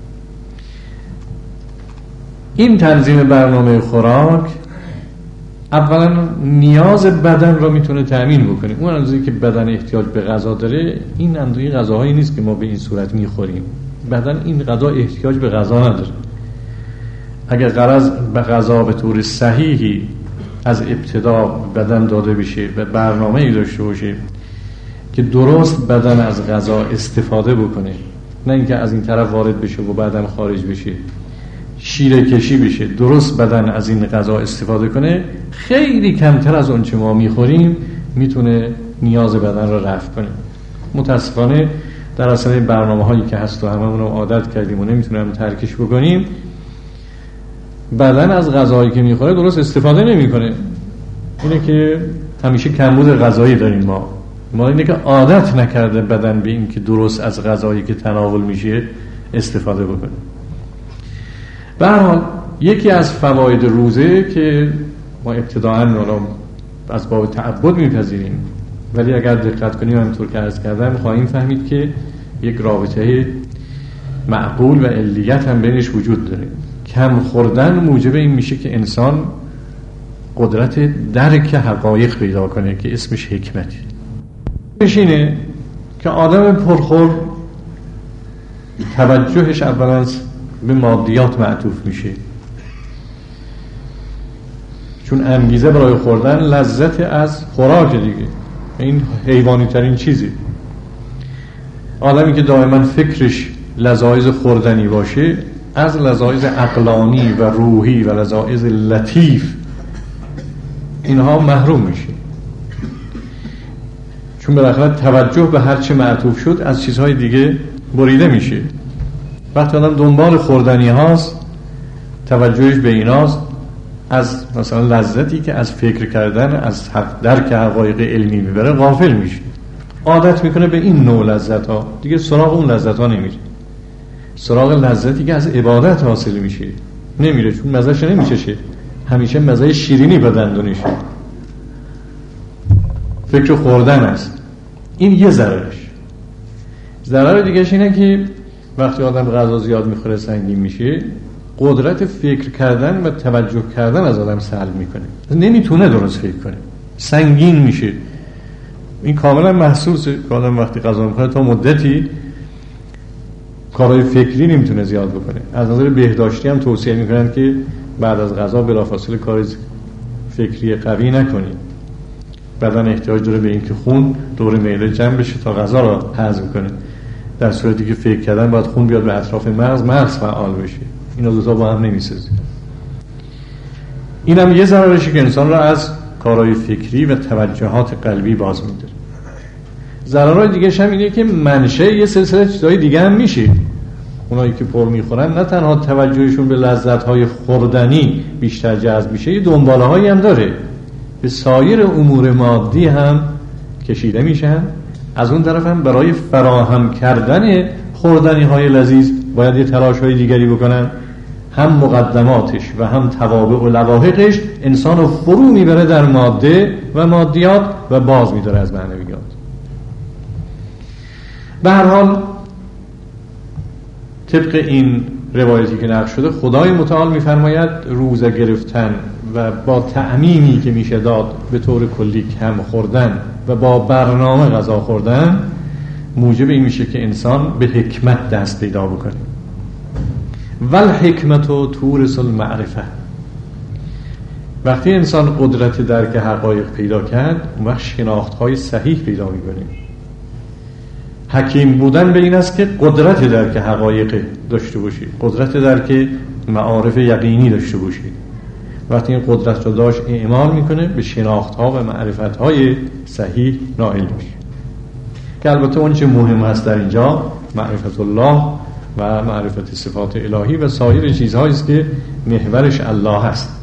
این تنظیم برنامه خوراک اولا نیاز بدن را میتونه تأمین بکنه. اون اندازه‌ای که بدن احتیاج به غذا داره، این اندازه غذاهایی نیست که ما به این صورت میخوریم. بدن این غذا احتیاج به غذا نداره. اگر غرض به غذا به طور صحیحی از ابتدا بدن داده بشه و برنامه‌ای داشته باشه که درست بدن از غذا استفاده بکنه، نه اینکه از این طرف وارد بشه و بعدم خارج بشه، شیره کشی بشه، درست بدن از این غذا استفاده کنه، خیلی کمتر از اون چه ما میخوریم میتونه نیاز بدن رو رفع کنه. متاسفانه در اصل برنامه هایی که هست و هممون رو عادت کردیم و نمیتونیم ترکش بکنیم، بدن از غذایی که میخوره درست استفاده نمیکنه. اینه که همیشه کمبود غذایی داریم ما اینه که عادت نکرده بدن به این که درست از غذایی که تناول میشه استفاده بکنه. به هر حال یکی از فواید روزه که ما ابتداءً از باب تعبد میپذیریم، ولی اگر دقت کنیم همونطور که عرض کردم خواهیم فهمید که یک رابطه معقول و علیت هم بینش وجود داره. کم خوردن موجب این میشه که انسان قدرت درک حقایق پیدا کنه که اسمش حکمتی. اینه که آدم پرخور توجهش اولا به مادیات معطوف میشه، چون انگیزه برای خوردن لذت از خوراک دیگه، این حیوانی ترین چیزی. آدمی که دائما فکرش لذایذ خوردنی باشه، از لذایذ عقلانی و روحی و لذایذ لطیف اینها محروم میشه، چون بالاخره توجه به هر چه معطوف شد از چیزهای دیگه بریده میشه. وقتی آدم دنبال خوردنی هاست، توجهش به ایناست، از مثلا لذتی که از فکر کردن از درک حقایق علمی میبره غافل میشه، عادت میکنه به این نوع لذت ها، دیگه سراغ اون لذت ها نمیره. سراغ لذتی که از عبادت حاصل میشه نمیره، چون مزهش نمیچشه، همیشه مزه شیرینی به دندونشه، فکر خوردن است. این یه ضررش. ضرر دیگهش اینه که وقتی آدم غذا زیاد میخوره سنگین میشه، قدرت فکر کردن و توجه کردن از آدم سلب میکنه، نمیتونه درست فکر کنه، سنگین میشه. این کاملا محسوسه که آدم وقتی غذا میخوره تا مدتی کارهای فکری نمیتونه زیاد بکنه. از نظر بهداشتی هم توصیه میکنن که بعد از غذا بلافاصله کار فکری قوی نکنید. بدن احتیاج داره به این که خون دور معده جمع بشه تا غذا را هضم کنه، در صورتی که فکر کردن باید خون بیاد به اطراف مغز فعال بشه. اینا دوتا با هم نمیسازه. اینم یه ضررشه که انسان را از کارهای فکری و توجهات قلبی باز می‌داره. ضررهای دیگه هم اینه که منشأ یه سلسله چیزهای دیگه هم میشه. اونایی که پر میخورن نه تنها توجهشون به لذت‌های خوردنی بیشتر جذب میشه، یه دنباله‌هایی هم داره، به سایر امور مادی هم کشیده میشن. از اون طرف هم برای فراهم کردن خوردنی‌های لذیذ باید یه تلاش‌های دیگری بکنن. هم مقدماتش و هم توابع و لواحقش انسان رو فرو میبره در ماده و مادیات و باز میداره از معنویات. به هر حال طبق این روایتی که نقل شده، خدای متعال میفرماید روزه گرفتن و با تأمینی که میشه داد به طور کلی کم خوردن و با برنامه غذا خوردن موجب این میشه که انسان به حکمت دست پیدا بکنه. ول حکمت و تورث المعرفه. وقتی انسان قدرت درک حقایق پیدا کرد، اون وقت شناخت‌های صحیح پیدا می‌کنه. حکیم بودن به این است که قدرت درک حقایق داشته باشی، قدرت درک معارف یقینی داشته باشی. وقتی این قدرت رو داشت اعمال میکنه، به شناخت‌ها و معرفت‌های صحیح نائل میشه. که البته اون چه مهم هست در اینجا معرفت الله و معرفت صفات الهی و سایر چیزهایی است که محورش الله هست.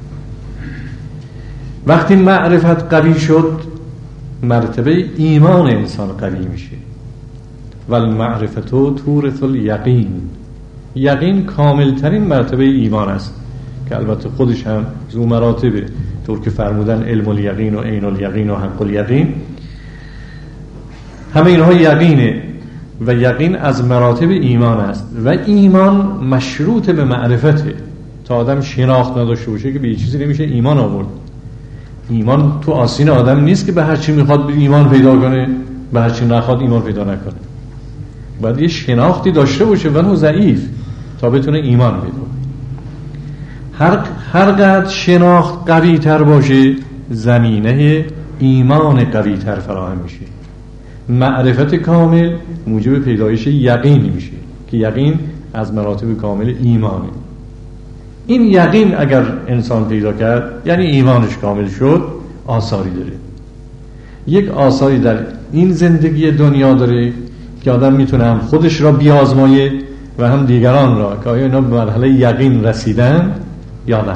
وقتی معرفت قوی شد، مرتبه ایمان انسان قوی میشه. والمعرفت تورث الیقین. یقین کاملترین مرتبه ایمان است که البته خودش هم ذو مراتبه، طور که فرمودن علم الیقین و عین الیقین و حق الیقین. همه اینها یقینه و یقین از مراتب ایمان است و ایمان مشروط به معرفته. تا آدم شناخت نداشته باشه که به چیزی نمیشه ایمان آورد. ایمان تو آستین آدم نیست که به هر چی میخواد ایمان پیدا کنه، به هر چی نخواد ایمان پیدا نکنه. باید یه شناختی داشته باشه ولو ضعیف تا بتونه ایمان پیدا کنه. هر قدر شناخت قوی تر باشه زمینه ایمان قوی تر فراهم میشه. معرفت کامل موجب پیدایش یقین میشه که یقین از مراتب کامل ایمانه. این یقین اگر انسان پیدا کرد یعنی ایمانش کامل شد، آثاری داره. یک آثاری در این زندگی دنیا داره که آدم میتونه هم خودش را بیازمایه و هم دیگران را که آیا اینا به مرحله یقین رسیدن یا نه.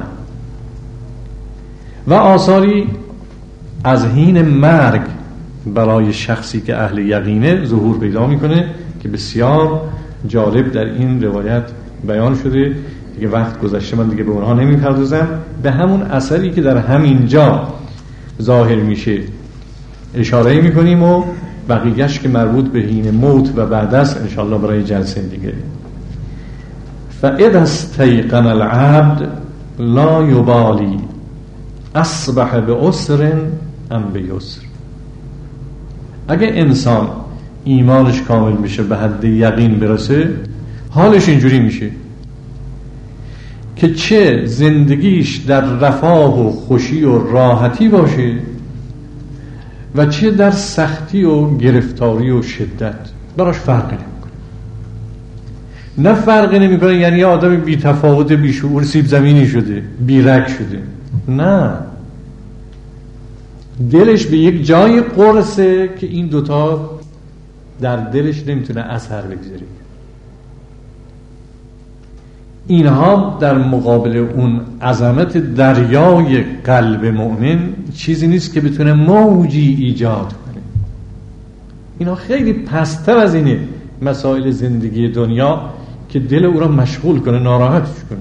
و آثاری از حین مرگ برای شخصی که اهل یقینه ظهور پیدا میکنه که بسیار جالب در این روایت بیان شده. دیگه وقت گذشته، من دیگه به اونها نمیپردازم. به همون اثری که در همین جا ظاهر میشه اشاره میکنیم و بقیه‌اش که مربوط به حین موت و بعد است انشاءالله برای جلسه دیگه. فَإِذَا اسْتَيْقَنَ الْعَبْدُ لَا يُبَالِي أَصْبَحَ بِعُسْرٍ أَمْ بِيُسْرٍ. اگه انسان ایمانش کامل بشه، به حد یقین برسه، حالش اینجوری میشه که چه زندگیش در رفاه و خوشی و راحتی باشه و چه در سختی و گرفتاری و شدت، براش فرقی نمیکنه. نه فرقی نمیکنه یعنی آدم بی تفاوت، بی شعور، سیب زمینی شده، بی رگ شده. نه، دلش به یک جای قرصه که این دوتا در دلش نمیتونه اثر بگذاره. اینها در مقابل اون عظمت دریای قلب مؤمن چیزی نیست که بتونه موجی ایجاد کنه. اینها خیلی پستر از اینه مسائل زندگی دنیا که دل او را مشغول کنه، ناراحتش کنه.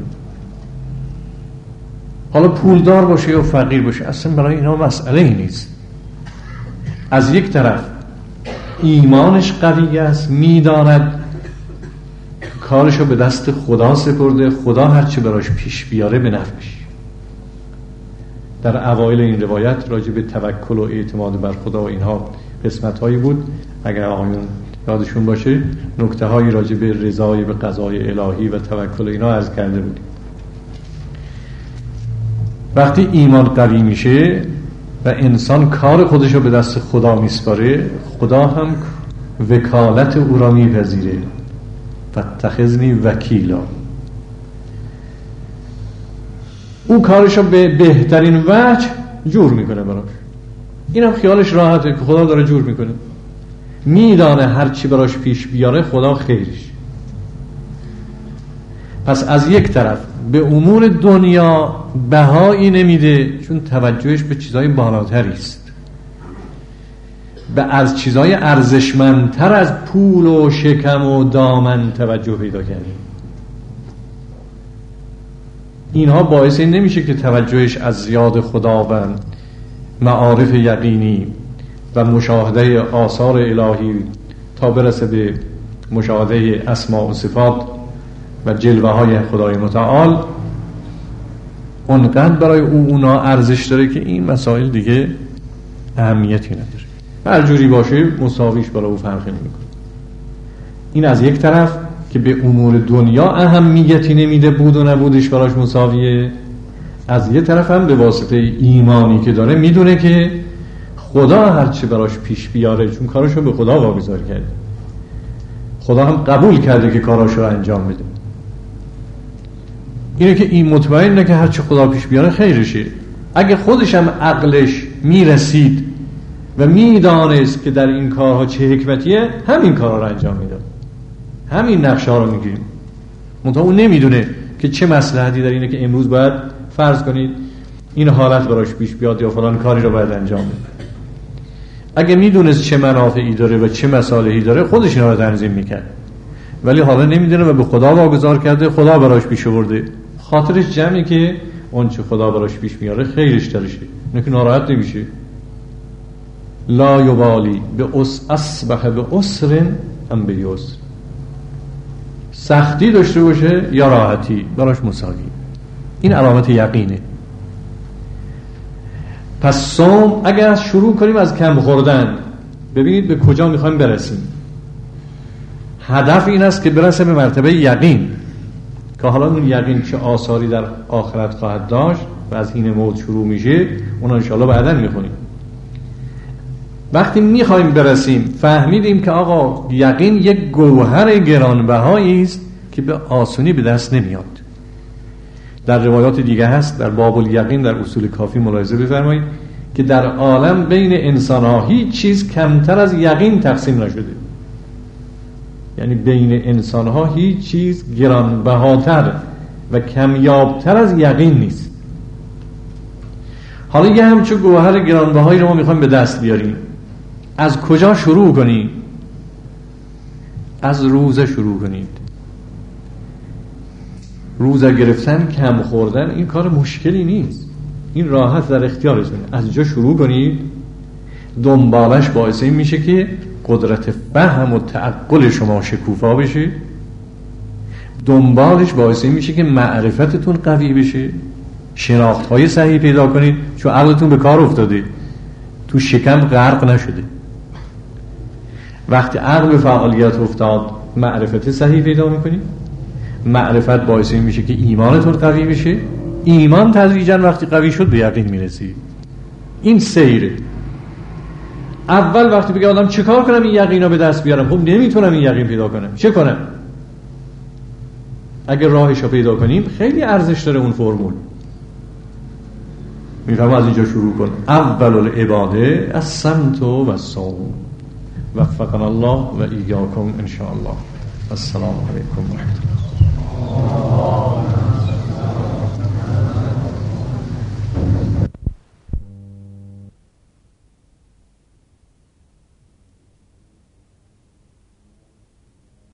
حالا پولدار باشه یا فقیر باشه اصلا برای اینها مسئله ای نیست. از یک طرف ایمانش قوی است، میداند کارشو به دست خدا سپرده، خدا هرچی براش پیش بیاره به نفعش. در اوایل این روایت راجع به توکل و اعتماد بر خدا و اینها قسمت هایی بود، اگر آقایون یادشون باشه نکته هایی راجع به رضای به قضای الهی و توکل اینا عرض کرده بود. وقتی ایمان قوی میشه و انسان کار خودشو به دست خدا میسپاره، خدا هم وکالت او را میپذیره. فاتخذنی وکیلا. او کارشو به بهترین وجه جور میکنه براش. اینم خیالش راحته که خدا داره جور میکنه، میدانه هر چی براش پیش بیاره خدا خیرش. پس از یک طرف به امور دنیا بهایی نمیده چون توجهش به چیزای بالاتری است، به از چیزای ارزشمندتر از پول و شکم و دامن توجه پیدا کرده. اینها باعث این نمیشه که توجهش از زیاد خداوند، معارف یقینی و مشاهده آثار الهی تا برسه به مشاهده اسماء و صفات و جلوه های خدای متعال اونقدر برای اونا ارزش داره که این مسائل دیگه اهمیتی نداره. هر جوری باشه مساویش برای او فرقی نمیکنه. این از یک طرف که به امور دنیا اهمیتی نمیده، بود و نبودش براش مساویه. از یک طرف هم به واسطه ایمانی که داره میدونه که خدا هرچی براش پیش بیاره، چون کارشو به خدا واگذار کرده، خدا هم قبول کرده که کاراشو انجام بده. اینه که این مطمئنه که هرچی خدا پیش بیاره خیرشه. اگه خودش هم عقلش میرسید و میدانست که در این کارها چه حکمتیه، همین کارها رو انجام میداد، همین نقشه رو میگیریم. منتها اون نمیدونه که چه مصلحتی در اینه که امروز باید فرض کنید این حالت براش پیش بیاد یا فلان کاری رو باید انجام بده. اگه میدونست چه منافعی داره و چه مصالحی داره خودش اینا رو تنظیم میکرد، ولی حالا نمیدونه و به خدا واگذار کرده، خدا براش پیش آورده. خاطرش جمعی که اون چه خدا براش پیش میاره خیرش درشه، اینه که ناراحت نمیشه. لا یبالی به اصبح به عسر ام به یسر، سختی داشته باشه یا راحتی براش مساوی. این علامت یقینه. پس صوم اگر شروع کنیم از کم خوردن، ببینید به کجا میخوایم برسیم. هدف این است که برسه به مرتبه یقین، که حالا اون یقین چه آثاری در آخرت خواهد داشت و از حین موت شروع میشه، اون انشاءالله بعداً میخونیم. وقتی میخوایم برسیم فهمیدیم که آقا یقین یک گوهر گرانبهایی است که به آسونی به دست نمیاد. در روایات دیگه هست، در باب الیقین در اصول کافی ملاحظه بفرمایید که در عالم بین انسان ها هیچ چیز کمتر از یقین تقسیم نشده. یعنی بین انسان ها هیچ چیز گرانبهاتر و کمیابتر از یقین نیست. حالا یه همچون گوهر گرانبهایی رو ما میخوایم به دست بیاریم. از کجا شروع کنیم؟ از روزه شروع کنید. روزه گرفتن، کم خوردن، این کار مشکلی نیست، این راحت در اختیارتونه. از اینجا شروع کنید، دنبالش باعث این میشه که قدرت فهم و تعقل شما شکوفا بشه، دنبالش باعث این میشه که معرفتتون قوی بشه، شناخت‌های صحیح پیدا کنید، چون عقلتون به کار افتاده، تو شکم غرق نشده. وقتی عقل به فعالیت افتاد معرفت صحیح پیدا میکنید، معرفت باعث این میشه که ایمانتون قوی بشه، ایمان تدریجا وقتی قوی شد به یقین میرسید. این سیره. اول وقتی بگه آدم چه کار کنم این یقین رو به دست بیارم، خب نمیتونم این یقین پیدا کنم، چه کنم؟ اگر راهش رو پیدا کنیم خیلی ارزش داره اون فرمول. میفهم از اینجا شروع کن. اول العباده الصمت و الصوم. وفقنا الله و ایاکم ان شاء الله. السلام علیکم و رحمت الله.